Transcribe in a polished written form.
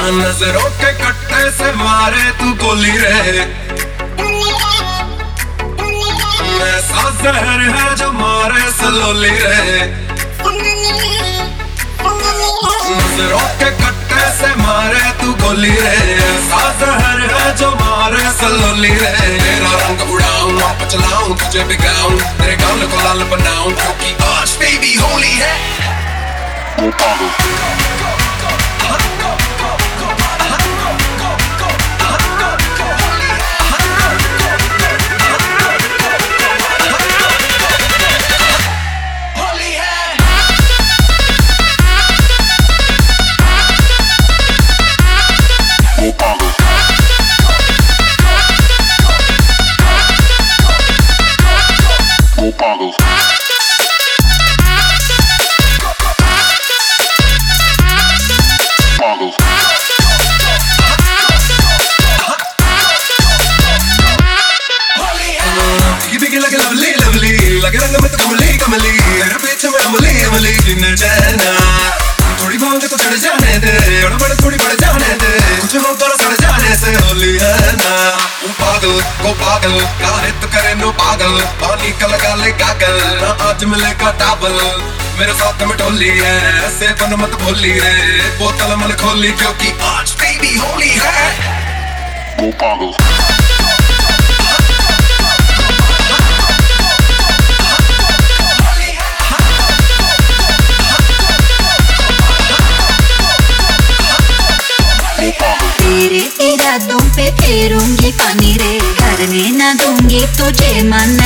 नजरों के कट्टे से मारे तू गोली रे, ऐसा जहर है जो मारे सलोली रे। नजरों के कट्टे से मारे तू गोली रे, ऐसा जहर है जो मारे सलोली रे। तेरा रंग उड़ाऊं, आप चलाऊं, तुझे बिगाऊं, तेरे गाल को लाल बनाऊं, क्योंकि आज बेबी होली है। थोड़ी भांग तो चढ़ जाने दे, बड़े थोड़ी बढ़ जाने दे, कुछ हो तो सड़ जाने से होली है ना। पागल को पागल काहे तो करे नो पागल, पानी का लगा ले गागल, ना आज मिलेगा टाबल, मेरे साथ में टोली है, ऐसे बन मत भोली रे, बोतल मन खोली, क्योंकि आज बेबी होली है। वो पागल तेरे इरादों पे फेरूंगी पानी रे, करने ना दूंगी तुझे मन